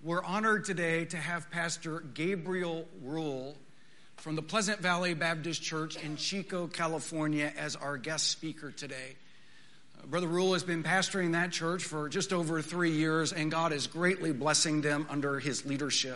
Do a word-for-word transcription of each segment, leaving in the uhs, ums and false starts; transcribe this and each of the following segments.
We're honored today to have Pastor Gabriel Rule from the Pleasant Valley Baptist Church in Chico, California, as our guest speaker today. Uh, Brother Rule has been pastoring that church for just over three years, and God is greatly blessing them under his leadership.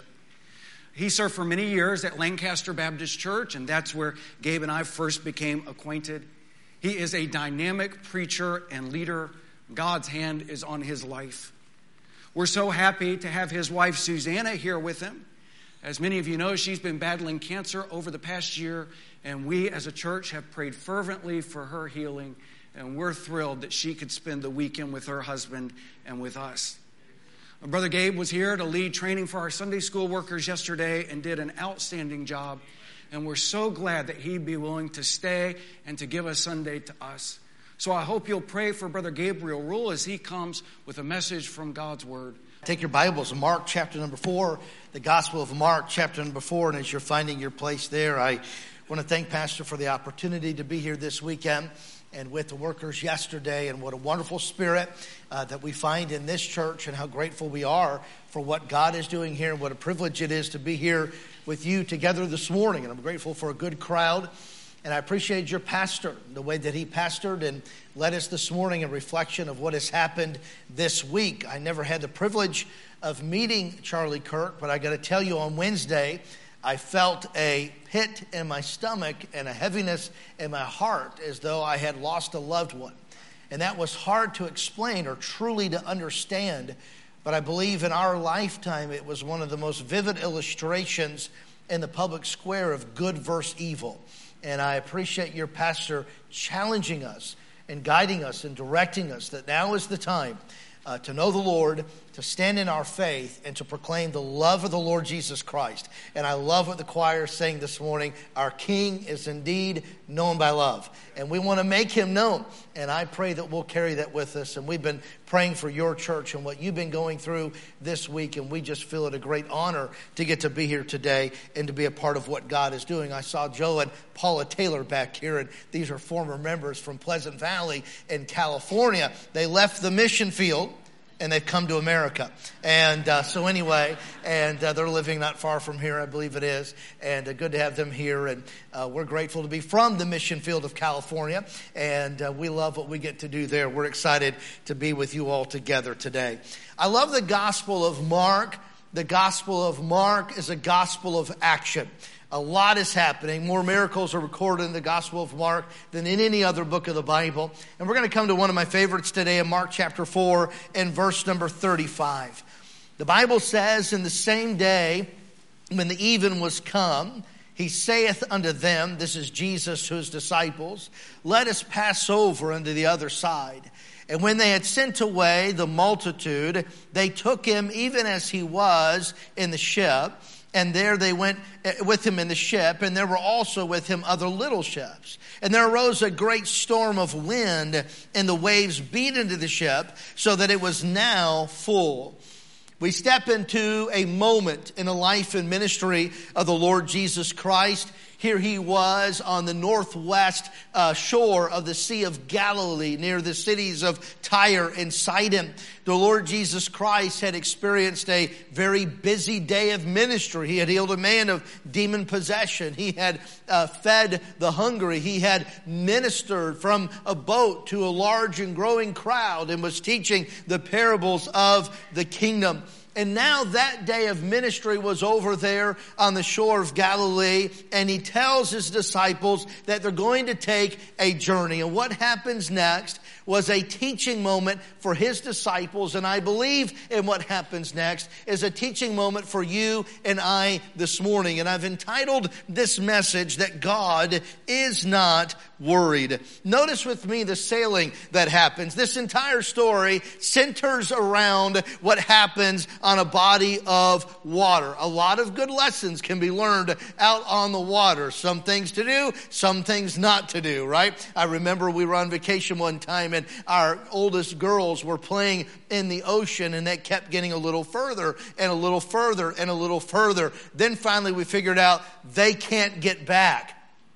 He served for many years at Lancaster Baptist Church, and that's where Gabe and I first became acquainted. He is a dynamic preacher and leader. God's hand is on his life. We're so happy to have his wife, Susanna, here with him. As many of you know, she's been battling cancer over the past year, and we as a church have prayed fervently for her healing, and we're thrilled that she could spend the weekend with her husband and with us. Brother Gabe was here to lead training for our Sunday school workers yesterday and did an outstanding job, and we're so glad that he'd be willing to stay and to give a Sunday to us. So I hope you'll pray for Brother Gabriel Rule as he comes with a message from God's Word. Take your Bibles, Mark chapter number four, the Gospel of Mark chapter number four, and as you're finding your place there, I want to thank Pastor for the opportunity to be here this weekend and with the workers yesterday, and what a wonderful spirit uh, that we find in this church, and how grateful we are for what God is doing here, and what a privilege it is to be here with you together this morning. And I'm grateful for a good crowd. And I appreciate your pastor, the way that he pastored and led us this morning in reflection of what has happened this week. I never had the privilege of meeting Charlie Kirk, but I got to tell you, on Wednesday, I felt a pit in my stomach and a heaviness in my heart as though I had lost a loved one. And that was hard to explain or truly to understand, but I believe in our lifetime it was one of the most vivid illustrations in the public square of good versus evil. And I appreciate your pastor challenging us and guiding us and directing us that now is the time uh, to know the Lord, to stand in our faith, and to proclaim the love of the Lord Jesus Christ. And I love what the choir is saying this morning. Our King is indeed known by love, and we want to make him known. And I pray that we'll carry that with us. And we've been praying for your church and what you've been going through this week, and we just feel it a great honor to get to be here today and to be a part of what God is doing. I saw Joe and Paula Taylor back here, and these are former members from Pleasant Valley in California. They left the mission field and they've come to America. And uh, so anyway, and uh, they're living not far from here, I believe it is. And uh, good to have them here. And uh, we're grateful to be from the mission field of California. And uh, we love what we get to do there. We're excited to be with you all together today. I love the Gospel of Mark. The Gospel of Mark is a gospel of action. A lot is happening. More miracles are recorded in the Gospel of Mark than in any other book of the Bible. And we're going to come to one of my favorites today in Mark chapter four and verse number thirty-five. The Bible says, "In the same day when the even was come, he saith unto them," this is Jesus to his disciples, "Let us pass over unto the other side. And when they had sent away the multitude, they took him even as he was in the ship. And there they went with him in the ship, and there were also with him other little ships. And there arose a great storm of wind, and the waves beat into the ship, so that it was now full." We step into a moment in the life and ministry of the Lord Jesus Christ. Here he was on the northwest uh, shore of the Sea of Galilee, near the cities of Tyre and Sidon. The Lord Jesus Christ had experienced a very busy day of ministry. He had healed a man of demon possession. He had uh, fed the hungry. He had ministered from a boat to a large and growing crowd and was teaching the parables of the kingdom. And now that day of ministry was over there on the shore of Galilee, and he tells his disciples that they're going to take a journey. And what happens next was a teaching moment for his disciples, and I believe in what happens next is a teaching moment for you and I this morning. And I've entitled this message that God is not worried. Notice with me the sailing that happens. This entire story centers around what happens on a body of water. A lot of good lessons can be learned out on the water. Some things to do, some things not to do, right? I remember we were on vacation one time, and our oldest girls were playing in the ocean, and that kept getting a little further and a little further and a little further. Then finally we figured out they can't get back.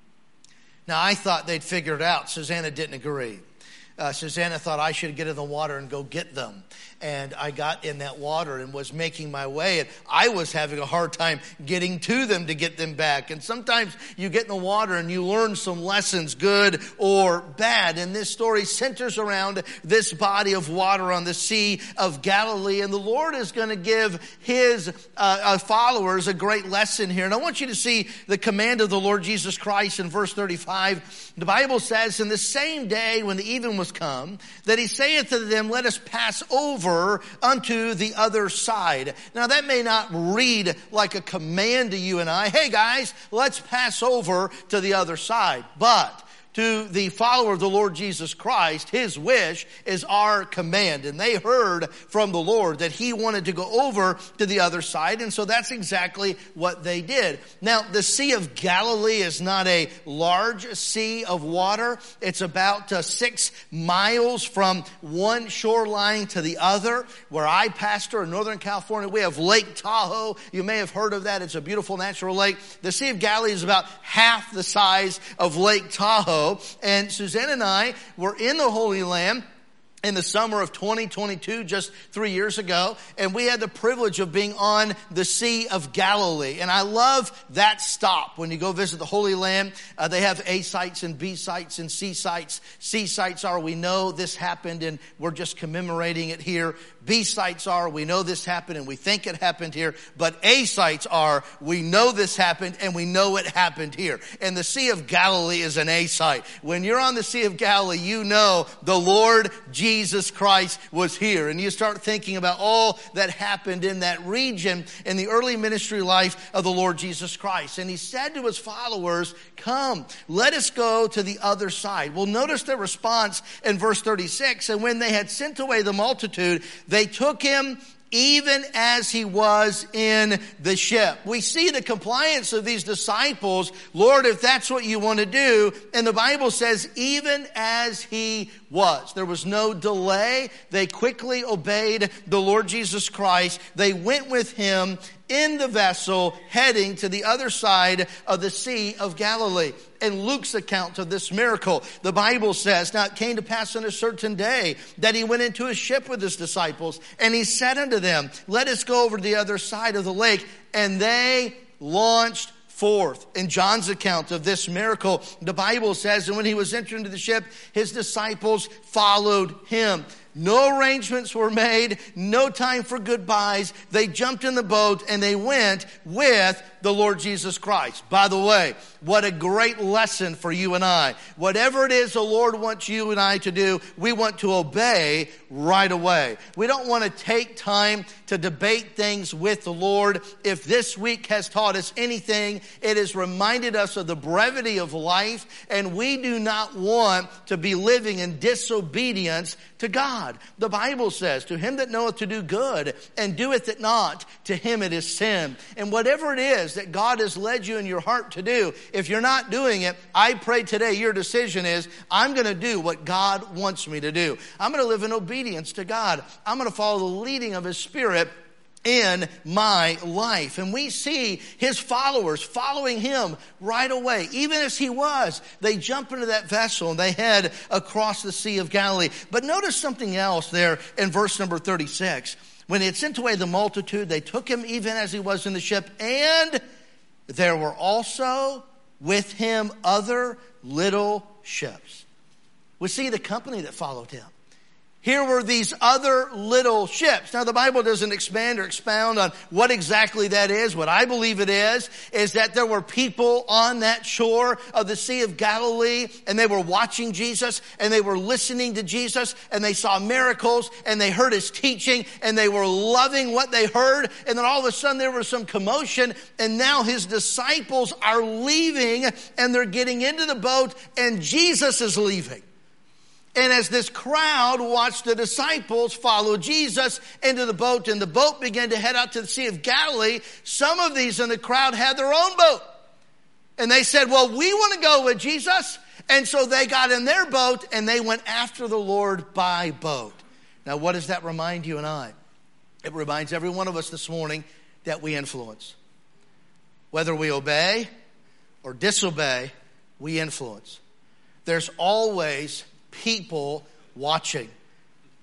Now, I thought they'd figured it out. Susanna didn't agree. Uh, Susanna thought I should get in the water and go get them. and I got in that water and was making my way, and I was having a hard time getting to them to get them back. And sometimes you get in the water and you learn some lessons, good or bad. And this story centers around this body of water on the Sea of Galilee, and the Lord is going to give his uh, uh, followers a great lesson here. And I want you to see the command of the Lord Jesus Christ in verse thirty-five. The Bible says, "In the same day when the even was come, that he saith to them, Let us pass over unto the other side." Now that may not read like a command to you and I. Hey guys, let's pass over to the other side. But to the follower of the Lord Jesus Christ, his wish is our command. And they heard from the Lord that he wanted to go over to the other side. And so that's exactly what they did. Now, the Sea of Galilee is not a large sea of water. It's about uh, six miles from one shoreline to the other. Where I pastor in Northern California, we have Lake Tahoe. You may have heard of that. It's a beautiful natural lake. The Sea of Galilee is about half the size of Lake Tahoe. And Suzanne and I were in the Holy Land in the summer of twenty twenty-two, just three years ago, and we had the privilege of being on the Sea of Galilee. And I love that stop. When you go visit the Holy Land, uh, they have A sites and B sites and C sites. C sites are, we know this happened and we're just commemorating it here. B sites are, we know this happened and we think it happened here. But A sites are, we know this happened and we know it happened here. And the Sea of Galilee is an A site. When you're on the Sea of Galilee, you know the Lord Jesus Christ was here. And you start thinking about all that happened in that region in the early ministry life of the Lord Jesus Christ. And he said to his followers, "Come, let us go to the other side." Well, notice their response in verse thirty-six. "And when they had sent away the multitude, they took him even as he was in the ship." We see the compliance of these disciples. Lord, if that's what you want to do. And the Bible says, even as he was. There was no delay. They quickly obeyed the Lord Jesus Christ. They went with him in the vessel heading to the other side of the Sea of Galilee. In Luke's account of this miracle, the Bible says, "Now it came to pass on a certain day that he went into a ship with his disciples, and he said unto them, Let us go over to the other side of the lake. And they launched forth." In John's account of this miracle, the Bible says, "And when he was entering into the ship, his disciples followed him." No arrangements were made, no time for goodbyes. They jumped in the boat and they went with the Lord Jesus Christ. By the way, what a great lesson for you and I. Whatever it is the Lord wants you and I to do, we want to obey right away. We don't want to take time to debate things with the Lord. If this week has taught us anything, it has reminded us of the brevity of life, and we do not want to be living in disobedience to God. The Bible says, "To him that knoweth to do good and doeth it not, to him it is sin." And whatever it is that God has led you in your heart to do, if you're not doing it, I pray today your decision is, I'm going to do what God wants me to do. I'm going to live in obedience to God. I'm going to follow the leading of his Spirit in my life. And we see his followers following him right away. Even as he was, they jump into that vessel and they head across the Sea of Galilee. But notice something else there in verse number thirty-six. When he had sent away the multitude, they took him even as he was in the ship, and there were also with him other little ships. We see the company that followed him. Here were these other little ships. Now, the Bible doesn't expand or expound on what exactly that is. What I believe it is, is that there were people on that shore of the Sea of Galilee, and they were watching Jesus, and they were listening to Jesus, and they saw miracles, and they heard his teaching, and they were loving what they heard. And then all of a sudden there was some commotion, and now his disciples are leaving, and they're getting into the boat, and Jesus is leaving. And as this crowd watched the disciples follow Jesus into the boat, and the boat began to head out to the Sea of Galilee, some of these in the crowd had their own boat. And they said, well, we want to go with Jesus. And so they got in their boat and they went after the Lord by boat. Now, what does that remind you and I? It reminds every one of us this morning that we influence. Whether we obey or disobey, we influence. There's always people watching.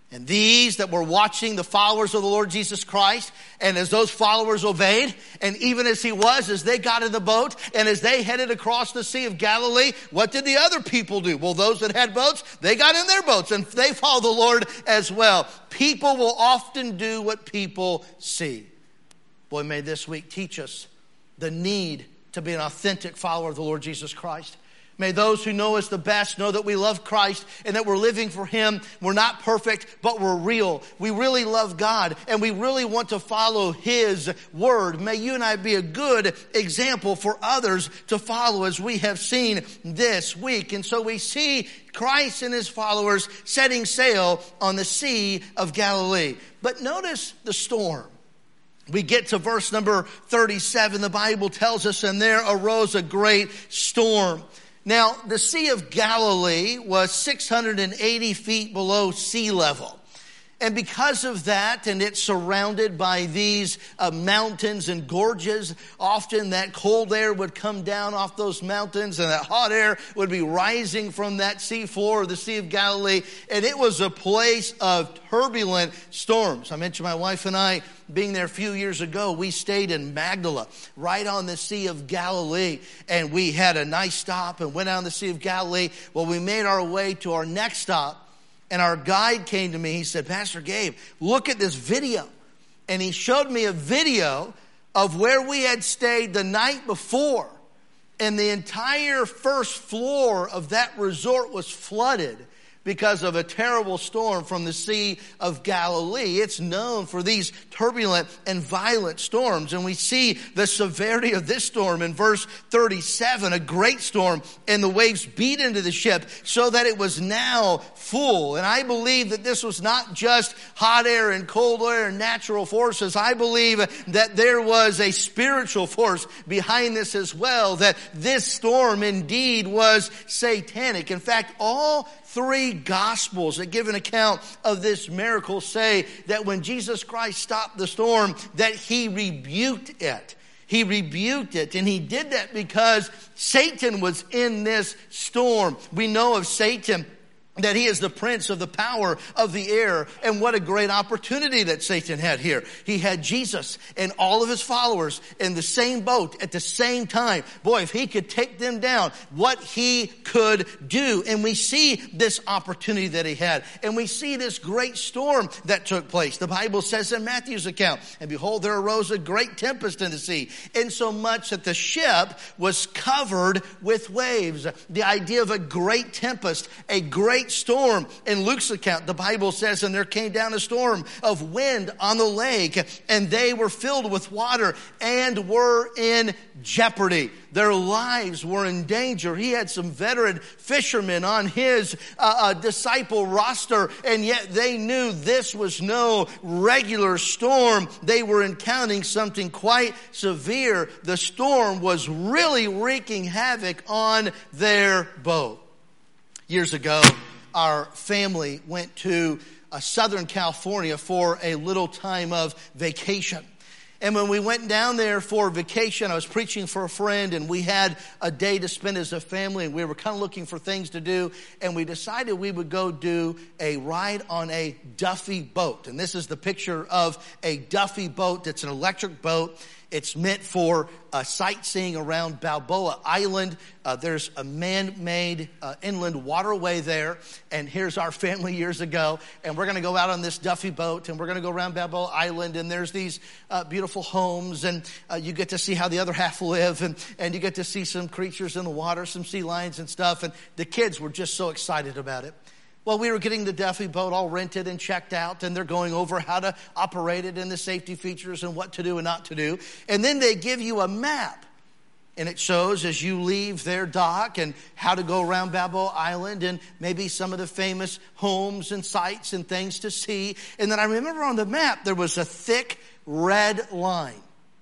And these that were watching the followers of the Lord Jesus Christ, and as those followers obeyed, and even as he was, as they got in the boat, and as they headed across the Sea of Galilee, what did the other people do? Well, those that had boats, they got in their boats, and they followed the Lord as well. People will often do what people see. Boy, may this week teach us the need to be an authentic follower of the Lord Jesus Christ. May those who know us the best know that we love Christ and that we're living for him. We're not perfect, but we're real. We really love God and we really want to follow his word. May you and I be a good example for others to follow as we have seen this week. And so we see Christ and his followers setting sail on the Sea of Galilee. But notice the storm. We get to verse number thirty-seven. The Bible tells us, and there arose a great storm. Now, the Sea of Galilee was six hundred eighty feet below sea level. And because of that, and it's surrounded by these uh, mountains and gorges, often that cold air would come down off those mountains and that hot air would be rising from that sea floor of the Sea of Galilee. And it was a place of turbulent storms. I mentioned my wife and I being there a few years ago. We stayed in Magdala, right on the Sea of Galilee. And we had a nice stop and went on the Sea of Galilee. Well, we made our way to our next stop. And our guide came to me. He said, Pastor Gabe, look at this video. And he showed me a video of where we had stayed the night before. And the entire first floor of that resort was flooded because of a terrible storm from the Sea of Galilee. It's known for these turbulent and violent storms. And we see the severity of this storm in verse thirty-seven, a great storm, and the waves beat into the ship so that it was now full. And I believe that this was not just hot air and cold air and natural forces. I believe that there was a spiritual force behind this as well, that this storm indeed was satanic. In fact, all three Gospels that give an account of this miracle say that when Jesus Christ stopped the storm, that he rebuked it. He rebuked it, and he did that because Satan was in this storm. We know of Satan that he is the prince of the power of the air. And what a great opportunity that Satan had here. He had Jesus and all of his followers in the same boat at the same time. Boy, if he could take them down, what he could do. And we see this opportunity that he had. And we see this great storm that took place. The Bible says in Matthew's account, and behold, there arose a great tempest in the sea, insomuch that the ship was covered with waves. The idea of a great tempest, a great storm. In Luke's account, the Bible says, and there came down a storm of wind on the lake, and they were filled with water and were in jeopardy. Their lives were in danger. He had some veteran fishermen on his uh, uh, disciple roster, and yet they knew this was no regular storm. They were encountering something quite severe. The storm was really wreaking havoc on their boat. Years ago, our family went to uh, Southern California for a little time of vacation. And when we went down there for vacation, I was preaching for a friend, and we had a day to spend as a family, and we were kind of looking for things to do, and we decided we would go do a ride on a Duffy boat. And this is the picture of a Duffy boat. It's an electric boat. It's meant for uh, sightseeing around Balboa Island. Uh, there's a man-made uh, inland waterway there. And here's our family years ago. And we're going to go out on this Duffy boat, and we're going to go around Balboa Island. And there's these uh, beautiful homes, and uh, you get to see how the other half live. And, and you get to see some creatures in the water, some sea lions and stuff. And the kids were just so excited about it. Well, we were getting the Duffy boat all rented and checked out, and they're going over how to operate it and the safety features and what to do and not to do. And then they give you a map, and it shows as you leave their dock and how to go around Balboa Island and maybe some of the famous homes and sites and things to see. And then I remember on the map there was a thick red line.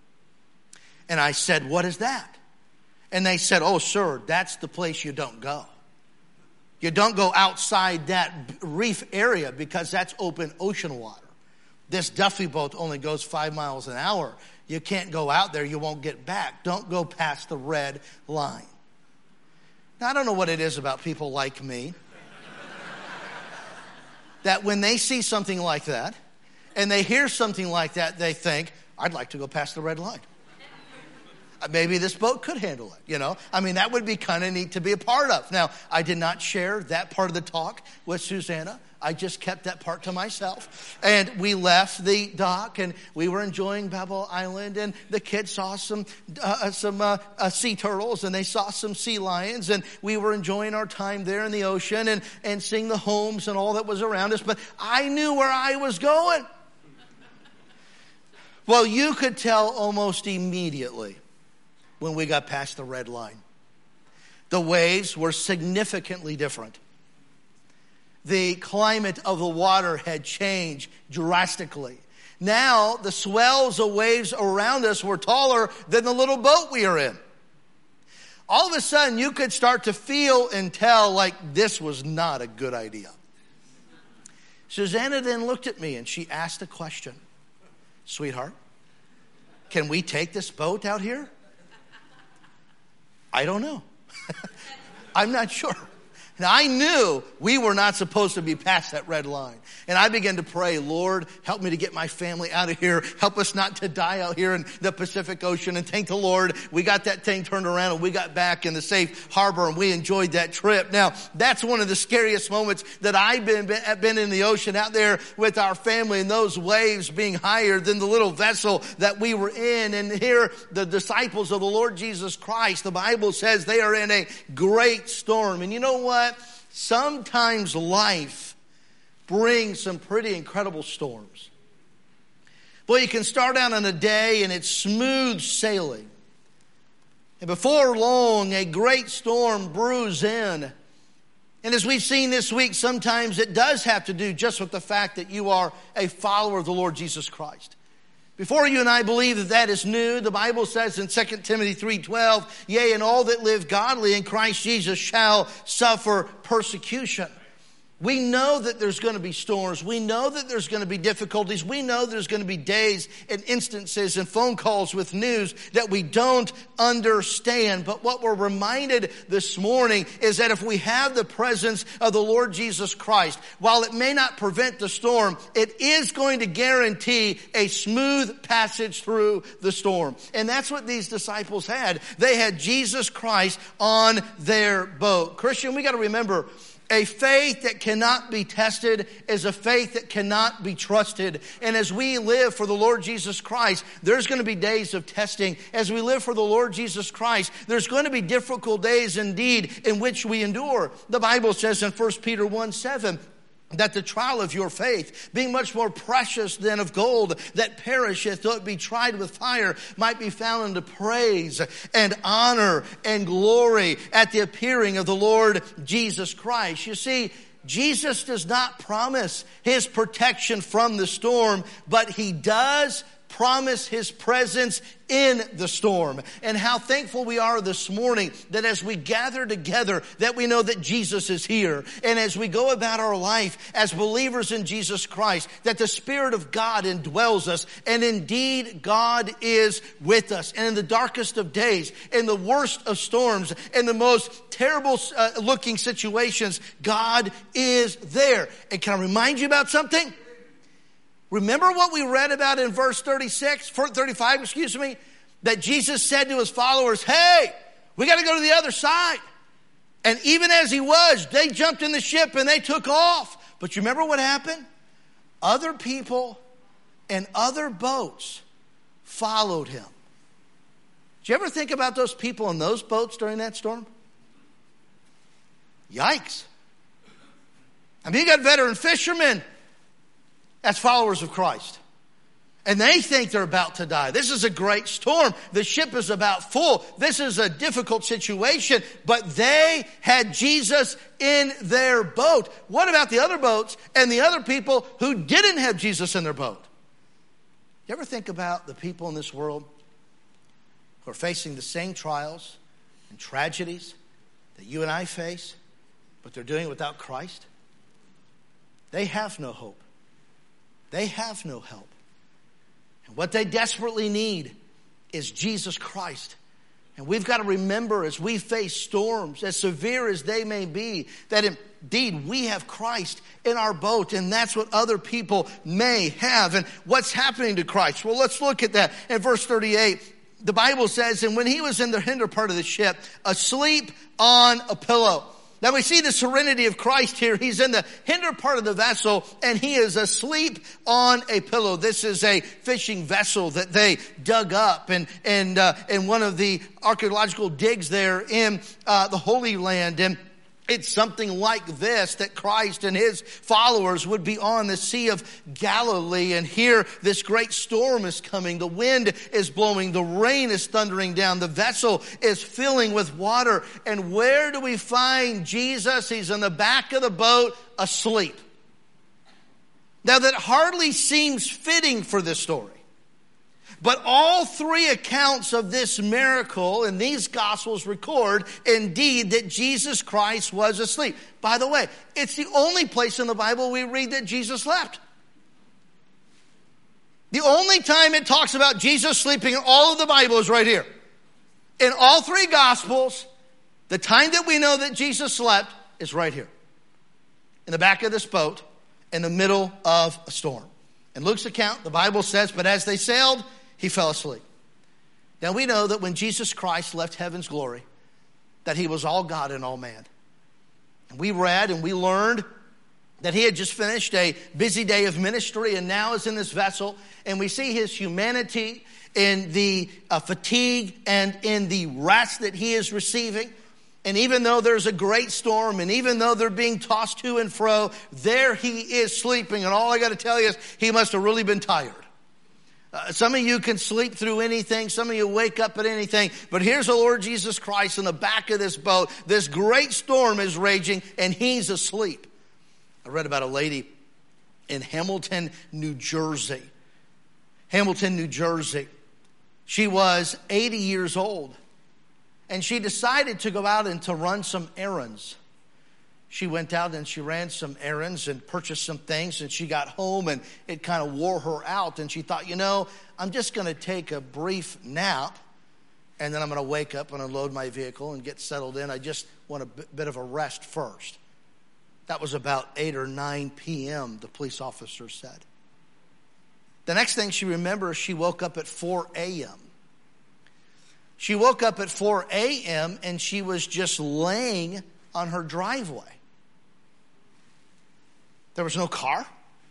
And I said, "What is that?" And they said, "Oh, sir, that's the place you don't go. You don't go outside that reef area because that's open ocean water. This Duffy boat only goes five miles an hour. You can't go out there. You won't get back. Don't go past the red line." Now, I don't know what it is about people like me, that when they see something like that and they hear something like that, they think, I'd like to go past the red line. Maybe this boat could handle it, you know. I mean, that would be kind of neat to be a part of. Now, I did not share that part of the talk with Susanna. I just kept that part to myself. And we left the dock, and we were enjoying Babel Island, and the kids saw some uh, some uh, uh, sea turtles, and they saw some sea lions, and we were enjoying our time there in the ocean and, and seeing the homes and all that was around us. But I knew where I was going. Well, you could tell almost immediately when we got past the red line. The waves were significantly different. The climate of the water had changed drastically. Now, the swells of waves around us were taller than the little boat we are in. All of a sudden, you could start to feel and tell like this was not a good idea. Susanna then looked at me and she asked a question. Sweetheart, can we take this boat out here? I don't know. I'm not sure. Now, I knew we were not supposed to be past that red line. And I began to pray, Lord, help me to get my family out of here. Help us not to die out here in the Pacific Ocean. And thank the Lord, we got that thing turned around and we got back in the safe harbor and we enjoyed that trip. Now, that's one of the scariest moments that I've been, been in the ocean out there with our family, and those waves being higher than the little vessel that we were in. And here, the disciples of the Lord Jesus Christ, the Bible says they are in a great storm. And you know what? Sometimes life brings some pretty incredible storms. Boy, you can start out on a day and it's smooth sailing. And before long, a great storm brews in. And as we've seen this week, sometimes it does have to do just with the fact that you are a follower of the Lord Jesus Christ. Before you and I believe that that is new, the Bible says in Second Timothy three twelve, yea, and all that live godly in Christ Jesus shall suffer persecution. We know that there's going to be storms. We know that there's going to be difficulties. We know there's going to be days and instances and phone calls with news that we don't understand. But what we're reminded this morning is that if we have the presence of the Lord Jesus Christ, while it may not prevent the storm, it is going to guarantee a smooth passage through the storm. And that's what these disciples had. They had Jesus Christ on their boat. Christian, we got to remember, a faith that cannot be tested is a faith that cannot be trusted. And as we live for the Lord Jesus Christ, there's going to be days of testing. As we live for the Lord Jesus Christ, there's going to be difficult days indeed in which we endure. The Bible says in First Peter one seven, that the trial of your faith, being much more precious than of gold that perisheth, though it be tried with fire, might be found unto praise and honor and glory at the appearing of the Lord Jesus Christ. You see, Jesus does not promise his protection from the storm, but he does promise his presence in the storm. And how thankful we are this morning that as we gather together, that we know that Jesus is here. And as we go about our life as believers in Jesus Christ, that the Spirit of God indwells us. And indeed, God is with us. And in the darkest of days, in the worst of storms, in the most terrible uh, looking situations, God is there. And can I remind you about something? Remember what we read about in verse thirty-six, thirty-five, excuse me, that Jesus said to his followers, hey, we got to go to the other side. And even as he was, they jumped in the ship and they took off. But you remember what happened? Other people and other boats followed him. Did you ever think about those people in those boats during that storm? Yikes. I mean, you got veteran fishermen as followers of Christ. And they think they're about to die. This is a great storm. The ship is about full. This is a difficult situation. But they had Jesus in their boat. What about the other boats and the other people who didn't have Jesus in their boat? You ever think about the people in this world who are facing the same trials and tragedies that you and I face, but they're doing it without Christ? They have no hope. They have no help. And what they desperately need is Jesus Christ And we've got to remember as we face storms, as severe as they may be, that indeed we have Christ in our boat, and that's what other people may have. And what's happening to Christ? Well, let's look at that. In verse thirty-eight, the Bible says, and when he was in the hinder part of the ship, asleep on a pillow. Now we see the serenity of Christ here. He's in the hinder part of the vessel and he is asleep on a pillow. This is a fishing vessel that they dug up and, and, uh, in one of the archaeological digs there in, uh, the Holy Land. And it's something like this that Christ and his followers would be on the Sea of Galilee. And here this great storm is coming. The wind is blowing. The rain is thundering down. The vessel is filling with water. And where do we find Jesus? He's in the back of the boat asleep. Now that hardly seems fitting for this story. But all three accounts of this miracle in these Gospels record indeed that Jesus Christ was asleep. By the way, it's the only place in the Bible we read that Jesus slept. The only time it talks about Jesus sleeping in all of the Bible is right here. In all three Gospels, the time that we know that Jesus slept is right here. In the back of this boat, in the middle of a storm. In Luke's account, the Bible says, but as they sailed, he fell asleep. Now we know that when Jesus Christ left heaven's glory, that he was all God and all man. And we read and we learned that he had just finished a busy day of ministry and now is in this vessel. And we see his humanity in the uh, fatigue and in the rest that he is receiving. And even though there's a great storm and even though they're being tossed to and fro, there he is sleeping. And all I got to tell you is he must have really been tired. Uh, some of you can sleep through anything. Some of you wake up at anything. But here's the Lord Jesus Christ in the back of this boat. This great storm is raging and he's asleep. I read about a lady in Hamilton, New Jersey. Hamilton, New Jersey. She was eighty years old. And she decided to go out and to run some errands. She went out and she ran some errands and purchased some things, and she got home and it kind of wore her out. And she thought, you know, I'm just going to take a brief nap and then I'm going to wake up and unload my vehicle and get settled in. I just want a bit of a rest first. That was about eight or nine p.m., the police officer said. The next thing she remembers, she woke up at four a.m. She woke up at four a.m. and she was just laying on her driveway. There was no car.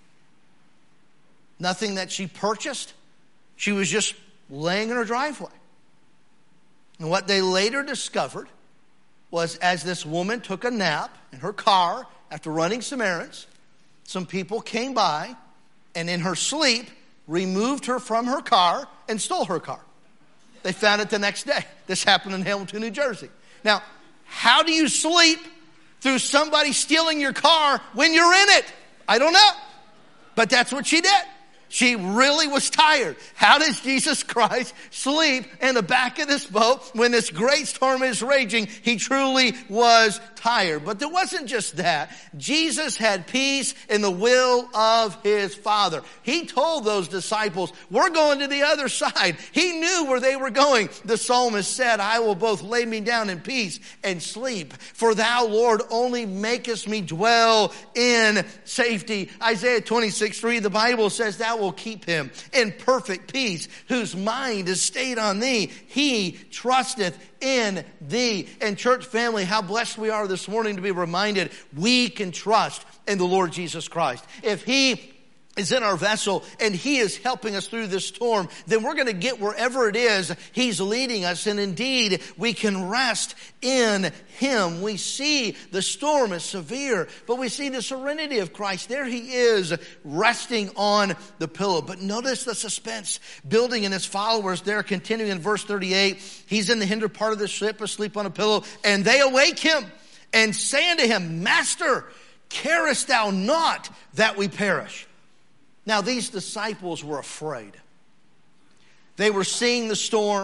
Nothing that she purchased. She was just laying in her driveway. And what they later discovered was as this woman took a nap in her car after running some errands, some people came by and in her sleep removed her from her car and stole her car. They found it the next day. This happened in Hamilton, New Jersey. Now, how do you sleep through somebody stealing your car when you're in it? I don't know. But that's what she did. She really was tired. How does Jesus Christ sleep in the back of this boat when this great storm is raging? He truly was tired. But there wasn't just that. Jesus had peace in the will of his Father. He told those disciples, we're going to the other side. He knew where they were going. The psalmist said, I will both lay me down in peace and sleep. For thou, Lord, only makest me dwell in safety. Isaiah twenty-six three, the Bible says, thou will keep him in perfect peace, whose mind is stayed on thee. He trusteth in thee. And church family, how blessed we are this morning to be reminded we can trust in the Lord Jesus Christ. If he is in our vessel and he is helping us through this storm, then we're going to get wherever it is he's leading us. And indeed, we can rest in him. We see the storm is severe, but we see the serenity of Christ. There he is resting on the pillow. But notice the suspense building in his followers there, continuing in verse thirty-eight. He's in the hinder part of the ship, asleep on a pillow, and they awake him and say unto him, Master, carest thou not that we perish? Now, these disciples were afraid. They were seeing the storm.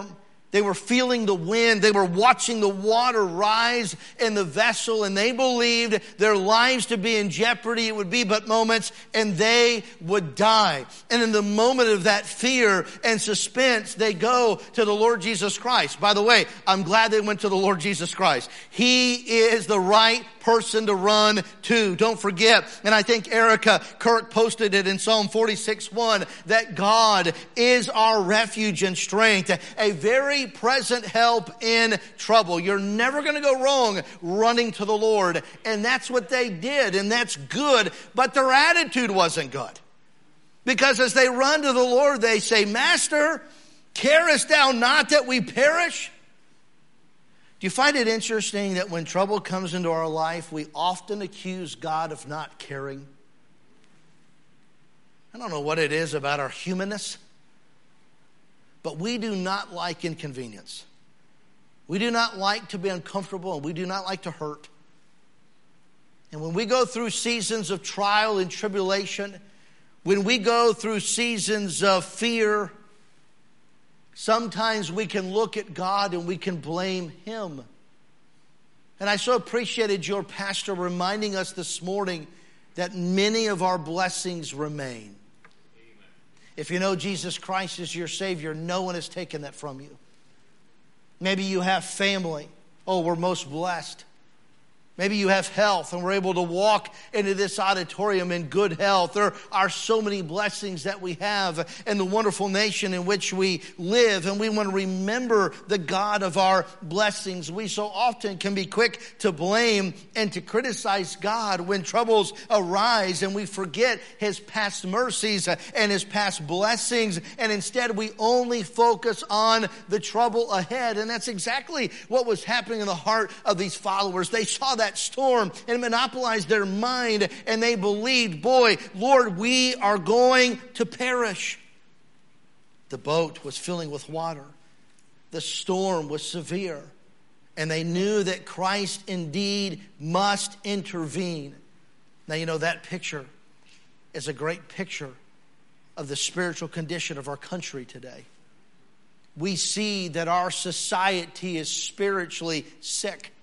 They were feeling the wind. They were watching the water rise in the vessel, and they believed their lives to be in jeopardy. It would be but moments, and they would die. And in the moment of that fear and suspense, they go to the Lord Jesus Christ. By the way, I'm glad they went to the Lord Jesus Christ. He is the right person to run to. Don't forget, and I think Erica Kirk posted it in Psalm forty-six one, that God is our refuge and strength, a very present help in trouble. You're never going to go wrong running to the Lord. And that's what they did, and that's good, but their attitude wasn't good. Because as they run to the Lord, they say, Master, carest thou not that we perish? Do you find it interesting that when trouble comes into our life, we often accuse God of not caring? I don't know what it is about our humanness, but we do not like inconvenience. We do not like to be uncomfortable, and we do not like to hurt. And when we go through seasons of trial and tribulation, when we go through seasons of fear, sometimes we can look at God and we can blame Him. And I so appreciated your pastor reminding us this morning that many of our blessings remain. If you know Jesus Christ is your Savior, no one has taken that from you. Maybe you have family. Oh, we're most blessed. Maybe you have health and we're able to walk into this auditorium in good health. There are so many blessings that we have in the wonderful nation in which we live. And we want to remember the God of our blessings. We so often can be quick to blame and to criticize God when troubles arise and we forget His past mercies and His past blessings. And instead we only focus on the trouble ahead. And that's exactly what was happening in the heart of these followers. They saw that storm and monopolized their mind, and they believed, boy, Lord, we are going to perish. The boat was filling with water. The storm was severe, and they knew that Christ indeed must intervene. Now, you know, that picture is a great picture of the spiritual condition of our country today. We see that our society is spiritually sick.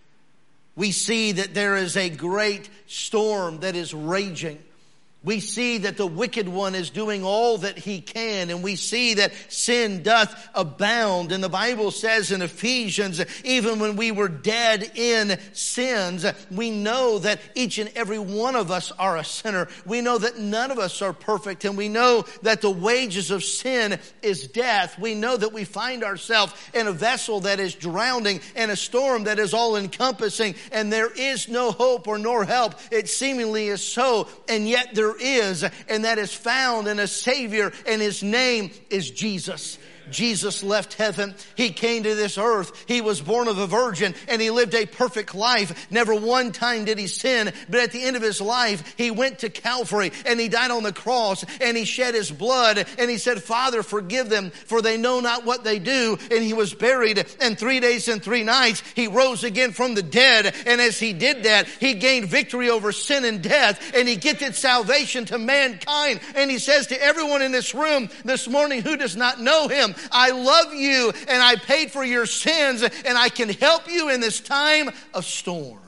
We see that there is a great storm that is raging. We see that the wicked one is doing all that he can, and we see that sin doth abound. And the Bible says in Ephesians, even when we were dead in sins, we know that each and every one of us are a sinner. We know that none of us are perfect, and we know that the wages of sin is death. We know that we find ourselves in a vessel that is drowning, in a storm that is all-encompassing, and there is no hope or nor help. It seemingly is so, and yet there is, and that is found in a Savior, and His name is Jesus. Jesus left heaven. He came to this earth. He was born of a virgin, and He lived a perfect life. Never one time did He sin, but at the end of His life, He went to Calvary, and He died on the cross, and He shed His blood, and He said, Father, forgive them, for they know not what they do. And He was buried, and three days and three nights, He rose again from the dead, and as He did that, He gained victory over sin and death, and He gifted salvation to mankind. And He says to everyone in this room this morning who does not know Him, I love you, and I paid for your sins, and I can help you in this time of storm.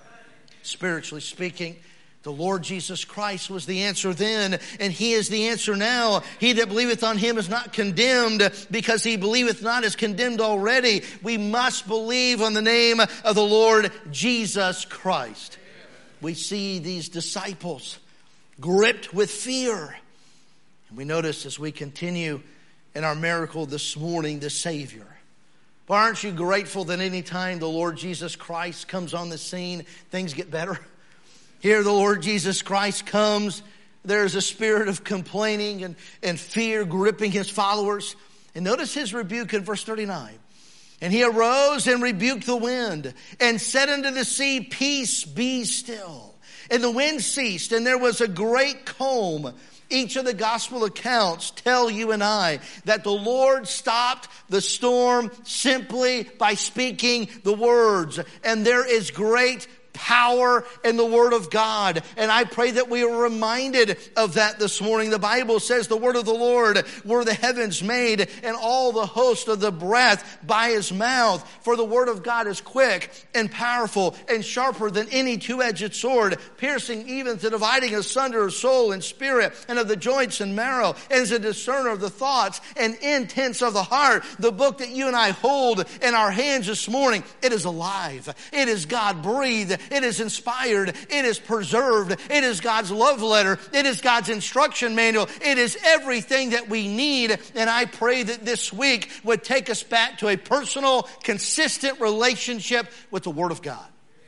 Spiritually speaking, the Lord Jesus Christ was the answer then, and He is the answer now. He that believeth on Him is not condemned, because he believeth not is condemned already. We must believe on the name of the Lord Jesus Christ. We see these disciples gripped with fear. And we notice as we continue in our miracle this morning, the Savior. But aren't you grateful that any time the Lord Jesus Christ comes on the scene, things get better? Here the Lord Jesus Christ comes. There's a spirit of complaining and, and fear gripping His followers. And notice His rebuke in verse thirty-nine. And He arose and rebuked the wind and said unto the sea, Peace, be still. And the wind ceased, and there was a great calm. Each of the gospel accounts tell you and I that the Lord stopped the storm simply by speaking the words. And there is great power in the Word of God. And I pray that we are reminded of that this morning. The Bible says the word of the Lord were the heavens made, and all the host of the breath by his mouth. For the word of God is quick and powerful and sharper than any two-edged sword, piercing even to dividing asunder of soul and spirit and of the joints and marrow, and is a discerner of the thoughts and intents of the heart. The book that you and I hold in our hands this morning, it is alive. It is God-breathed. It is inspired. It is preserved. It is God's love letter. It is God's instruction manual. It is everything that we need. And I pray that this week would take us back to a personal, consistent relationship with the Word of God.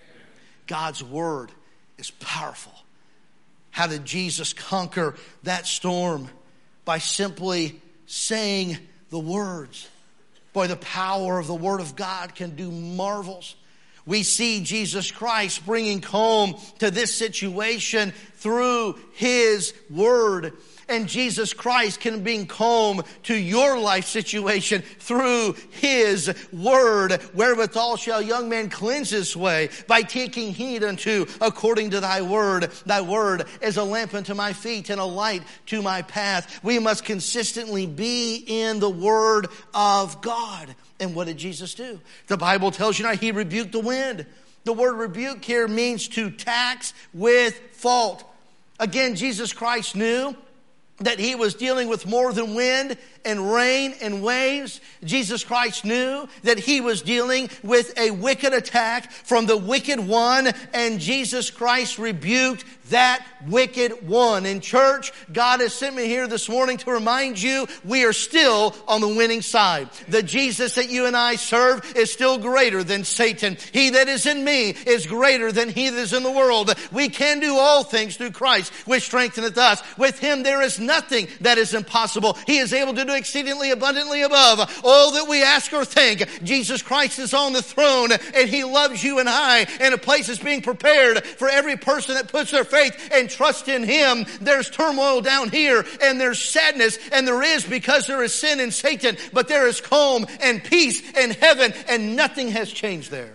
God's Word is powerful. How did Jesus conquer that storm? By simply saying the words. Boy, the power of the Word of God can do marvels. We see Jesus Christ bringing home to this situation through His Word. And Jesus Christ can bring home to your life situation through His Word. Wherewithal shall a young man cleanse his way? By taking heed unto according to thy word. Thy word is a lamp unto my feet and a light to my path. We must consistently be in the Word of God. And what did Jesus do? The Bible tells you now He rebuked the wind. The word rebuke here means to tax with fault. Again, Jesus Christ knew that He was dealing with more than wind and rain and waves. Jesus Christ knew that He was dealing with a wicked attack from the wicked one, and Jesus Christ rebuked that wicked one. In church, God has sent me here this morning to remind you we are still on the winning side. The Jesus that you and I serve is still greater than Satan. He that is in me is greater than he that is in the world. We can do all things through Christ, which strengtheneth us. With Him there is nothing that is impossible. He is able to do exceedingly abundantly above all that we ask or think. Jesus Christ is on the throne, and He loves you and I, and a place is being prepared for every person that puts their faith and trust in Him. There's turmoil down here, and there's sadness, and there is because there is sin in Satan, but there is calm and peace in heaven, and nothing has changed there.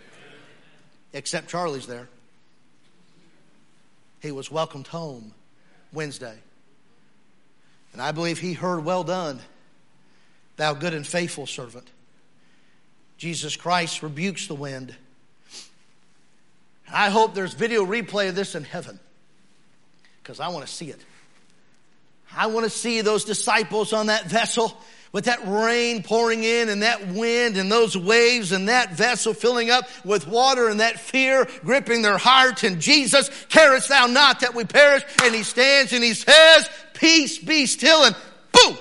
Except Charlie's there. He was welcomed home Wednesday. And I believe he heard, "Well done, thou good and faithful servant." Jesus Christ rebukes the wind. I hope there's video replay of this in heaven, because I want to see it. I want to see those disciples on that vessel with that rain pouring in and that wind and those waves and that vessel filling up with water and that fear gripping their heart. And Jesus, carest thou not that we perish? And He stands and He says, "Peace, be still," and boom!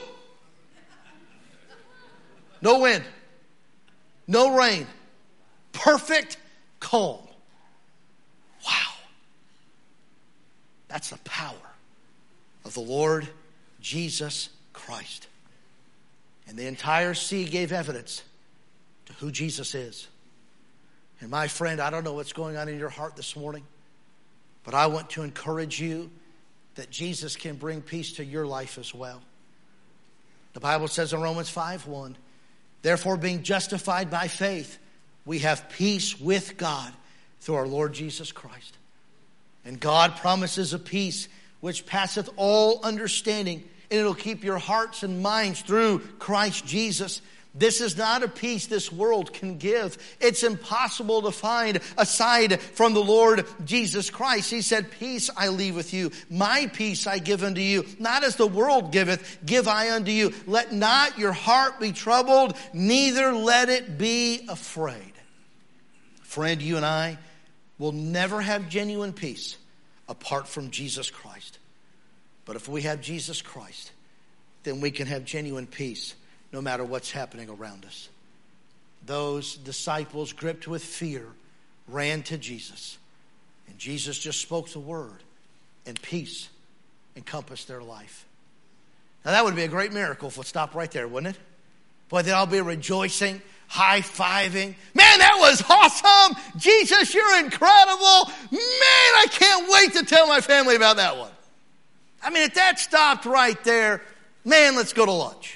No wind, no rain, perfect calm. Wow. That's the power of the Lord Jesus Christ. And the entire sea gave evidence to who Jesus is. And my friend, I don't know what's going on in your heart this morning, but I want to encourage you that Jesus can bring peace to your life as well. The Bible says in Romans five one, "Therefore, being justified by faith, we have peace with God through our Lord Jesus Christ." And God promises a peace which passeth all understanding, and it'll keep your hearts and minds through Christ Jesus. This is not a peace this world can give. It's impossible to find aside from the Lord Jesus Christ. He said, "Peace I leave with you. My peace I give unto you. Not as the world giveth, give I unto you. Let not your heart be troubled, neither let it be afraid." Friend, you and I will never have genuine peace apart from Jesus Christ. But if we have Jesus Christ, then we can have genuine peace no matter what's happening around us. Those disciples, gripped with fear, ran to Jesus. And Jesus just spoke the word, and peace encompassed their life. Now that would be a great miracle if it stopped right there, wouldn't it? Boy, they'd all be rejoicing, high-fiving. "Man, that was awesome! Jesus, you're incredible! Man, I can't wait to tell my family about that one." I mean, if that stopped right there, man, let's go to lunch.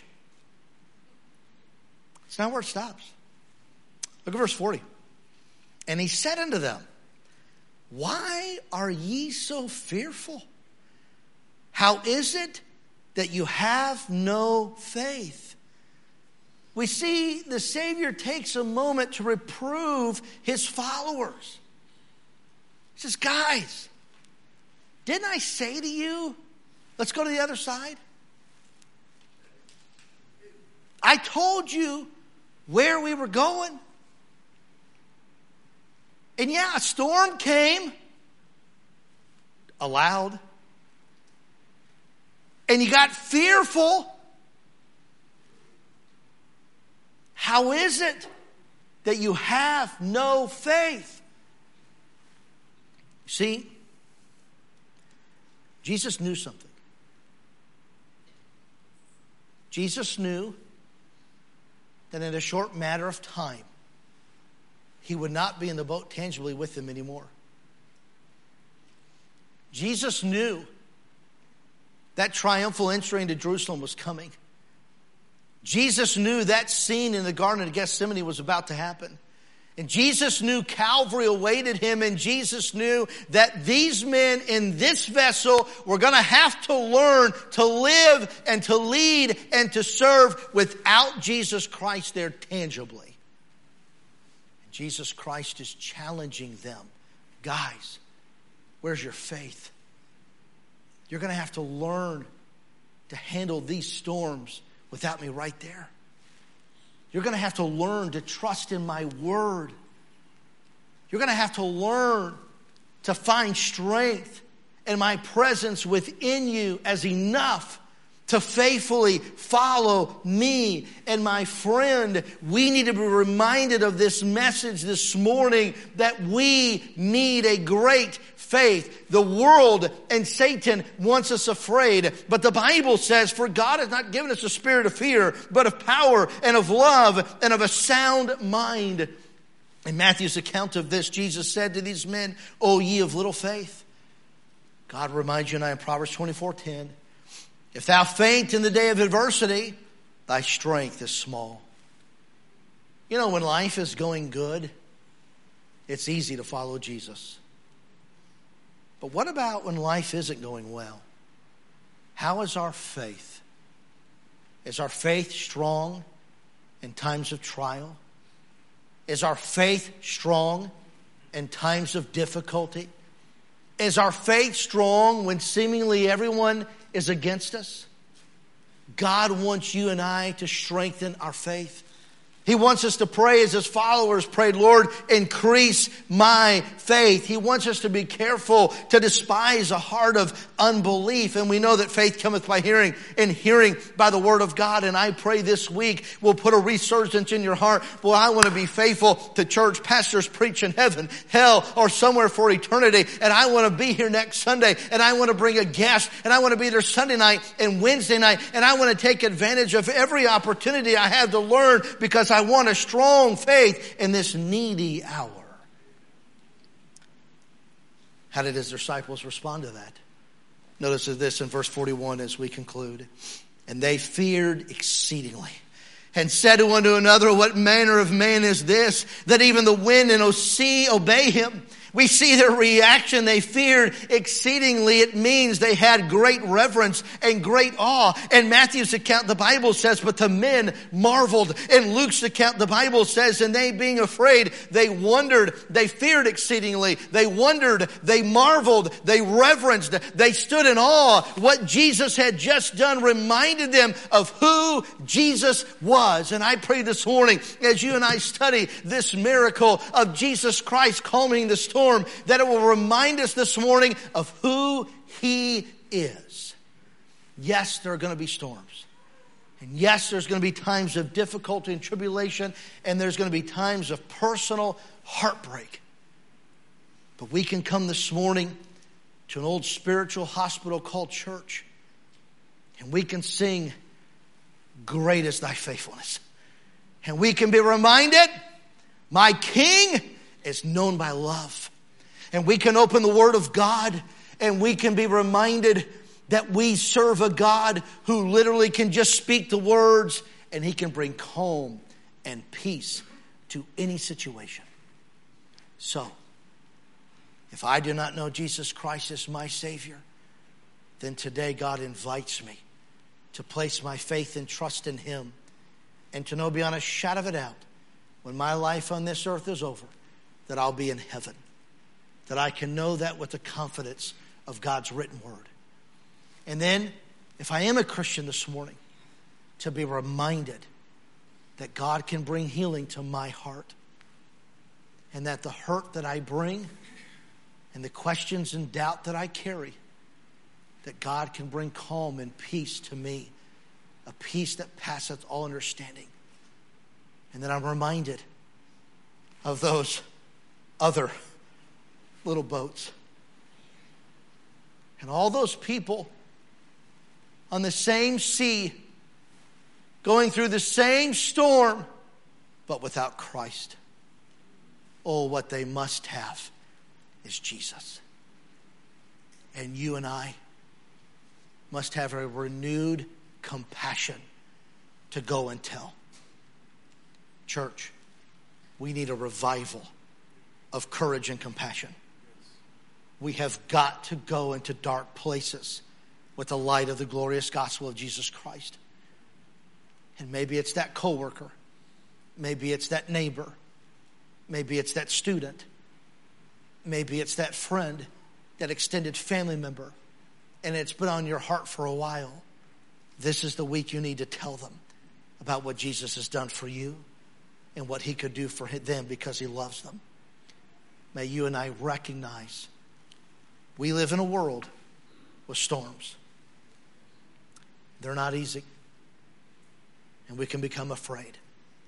It's not where it stops. Look at verse forty. "And He said unto them, why are ye so fearful? How is it that you have no faith? We see the Savior takes a moment to reprove his followers. He says, guys, didn't I say to you, let's go to the other side? I told you where we were going. And yeah, a storm came. Allowed. And you got fearful. How is it that you have no faith? See, Jesus knew something. Jesus knew that in a short matter of time, he would not be in the boat tangibly with them anymore. Jesus knew that triumphal entry into Jerusalem was coming. Jesus knew that scene in the Garden of Gethsemane was about to happen. And Jesus knew Calvary awaited him, and Jesus knew that these men in this vessel were going to have to learn to live and to lead and to serve without Jesus Christ there tangibly. And Jesus Christ is challenging them. Guys, where's your faith? You're going to have to learn to handle these storms without me right there. You're going to have to learn to trust in my word. You're going to have to learn to find strength in my presence within you as enough to faithfully follow me. And my friend, we need to be reminded of this message this morning that we need a great faith. The world and Satan wants us afraid, but the Bible says, for God has not given us a spirit of fear, but of power and of love and of a sound mind. In Matthew's account of this, Jesus said to these men, O ye of little faith. God reminds you and I in Proverbs twenty-four ten, if thou faint in the day of adversity, thy strength is small. You know, when life is going good, it's easy to follow Jesus. But what about when life isn't going well? How is our faith? Is our faith strong in times of trial? Is our faith strong in times of difficulty? Is our faith strong when seemingly everyone is against us? God wants you and I to strengthen our faith. He wants us to pray as his followers prayed, Lord, increase my faith. He wants us to be careful to despise a heart of unbelief. And we know that faith cometh by hearing, and hearing by the word of God. And I pray this week will put a resurgence in your heart. Well, I want to be faithful to church. Pastors preach in heaven, hell, or somewhere for eternity. And I want to be here next Sunday. And I want to bring a guest. And I want to be there Sunday night and Wednesday night. And I want to take advantage of every opportunity I have to learn, because I want a strong faith in this needy hour. How did his disciples respond to that? Notice this in verse forty-one as we conclude. And they feared exceedingly, and said to one to another, what manner of man is this, that even the wind and the sea obey him? We see their reaction. They feared exceedingly. It means they had great reverence and great awe. In Matthew's account, the Bible says, but the men marveled. In Luke's account, the Bible says, and they being afraid, they wondered. They feared exceedingly. They wondered. They marveled. They reverenced. They stood in awe. What Jesus had just done reminded them of who Jesus was. And I pray this morning, as you and I study this miracle of Jesus Christ calming the storm, that it will remind us this morning of who he is. Yes, there are going to be storms. And yes, there's going to be times of difficulty and tribulation. And there's going to be times of personal heartbreak. But we can come this morning to an old spiritual hospital called church. And we can sing, great is thy faithfulness. And we can be reminded, my King is known by love. And we can open the Word of God and we can be reminded that we serve a God who literally can just speak the words and he can bring calm and peace to any situation. So, If I do not know Jesus Christ as my Savior, then today God invites me to place my faith and trust in Him and to know beyond a shadow of a doubt when my life on this earth is over that I'll be in heaven, that I can know that with the confidence of God's written word. And then, if I am a Christian this morning, to be reminded that God can bring healing to my heart and that the hurt that I bring and the questions and doubt that I carry, that God can bring calm and peace to me, a peace that passeth all understanding. And then I'm reminded of those other little boats and all those people on the same sea, going through the same storm, but without Christ. Oh, what they must have is Jesus. And you and I must have a renewed compassion to go and tell. Church, we need a revival of courage and compassion. We have got to go into dark places with the light of the glorious gospel of Jesus Christ. And maybe it's that coworker. Maybe it's that neighbor. Maybe it's that student. Maybe it's that friend, that extended family member, and it's been on your heart for a while. This is the week you need to tell them about what Jesus has done for you and what He could do for them because He loves them. May you and I recognize we live in a world with storms. They're not easy, and we can become afraid.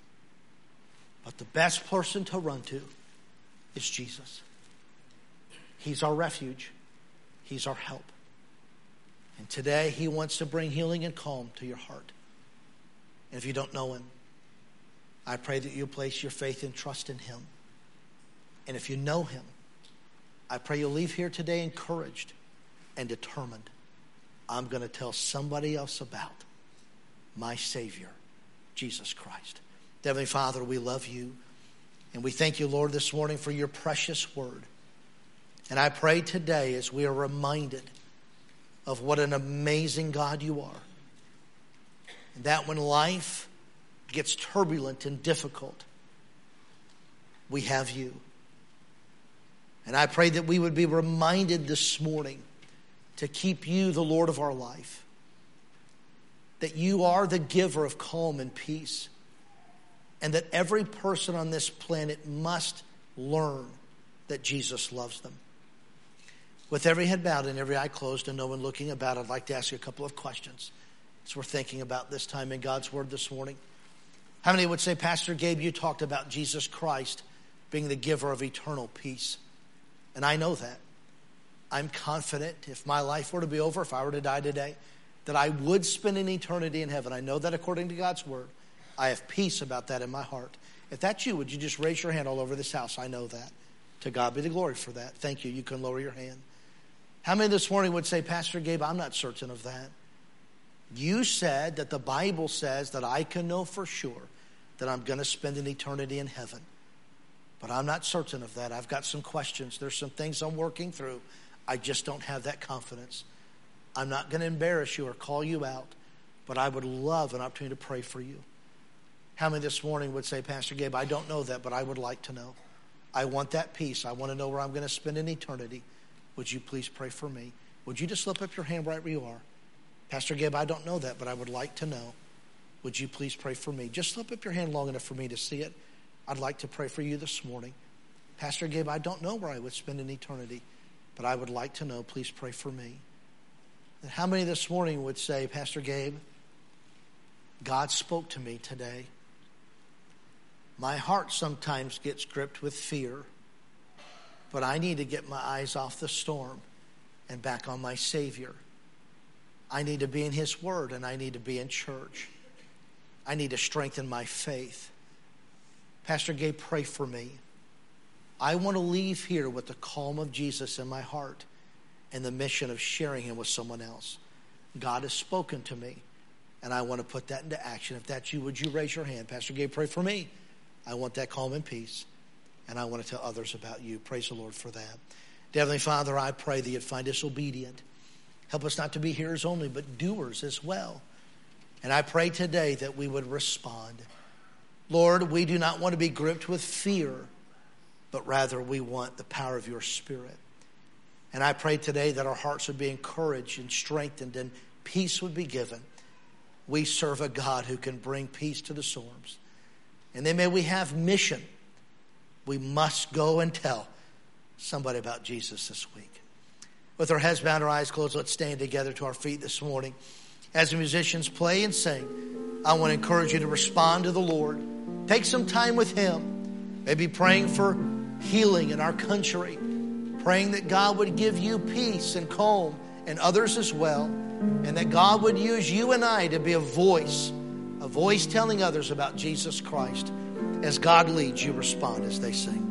But the best person to run to is Jesus. He's our refuge. He's our help. And today He wants to bring healing and calm to your heart. And if you don't know Him, I pray that you place your faith and trust in Him. And if you know Him, I pray you'll leave here today encouraged and determined. I'm going to tell somebody else about my Savior, Jesus Christ. Heavenly Father, we love you. And we thank you, Lord, this morning for your precious word. And I pray today as we are reminded of what an amazing God you are. And that when life gets turbulent and difficult, we have you. And I pray that we would be reminded this morning to keep you the Lord of our life. That you are the giver of calm and peace. And that every person on this planet must learn that Jesus loves them. With every head bowed and every eye closed and no one looking about, I'd like to ask you a couple of questions as we're thinking about this time in God's Word this morning. How many would say, Pastor Gabe, you talked about Jesus Christ being the giver of eternal peace? And I know that. I'm confident if my life were to be over, if I were to die today, that I would spend an eternity in heaven. I know that according to God's Word. I have peace about that in my heart. If that's you, would you just raise your hand all over this house? I know that. To God be the glory for that. Thank you. You can lower your hand. How many this morning would say, Pastor Gabe, I'm not certain of that? You said that the Bible says that I can know for sure that I'm going to spend an eternity in heaven. But I'm not certain of that. I've got some questions. There's some things I'm working through. I just don't have that confidence. I'm not going to embarrass you or call you out, but I would love an opportunity to pray for you. How many this morning would say, Pastor Gabe, I don't know that, but I would like to know. I want that peace. I want to know where I'm going to spend an eternity. Would you please pray for me? Would you just slip up your hand right where you are? Pastor Gabe, I don't know that, but I would like to know. Would you please pray for me? Just slip up your hand long enough for me to see it. I'd like to pray for you this morning. Pastor Gabe, I don't know where I would spend an eternity, but I would like to know. Please pray for me. And how many this morning would say, Pastor Gabe, God spoke to me today. My heart sometimes gets gripped with fear, but I need to get my eyes off the storm and back on my Savior. I need to be in His Word, and I need to be in church. I need to strengthen my faith. Pastor Gabe, pray for me. I want to leave here with the calm of Jesus in my heart and the mission of sharing Him with someone else. God has spoken to me, and I want to put that into action. If that's you, would you raise your hand? Pastor Gabe, pray for me. I want that calm and peace, and I want to tell others about you. Praise the Lord for that. Dear Heavenly Father, I pray that you'd find us obedient. Help us not to be hearers only, but doers as well. And I pray today that we would respond. Lord, we do not want to be gripped with fear, but rather we want the power of your Spirit. And I pray today that our hearts would be encouraged and strengthened and peace would be given. We serve a God who can bring peace to the storms. And then may we have mission. We must go and tell somebody about Jesus this week. With our heads bowed, our eyes closed, let's stand together to our feet this morning. As the musicians play and sing, I want to encourage you to respond to the Lord. Take some time with Him. Maybe praying for healing in our country. Praying that God would give you peace and calm and others as well. And that God would use you and I to be a voice. A voice telling others about Jesus Christ. As God leads, you respond as they sing.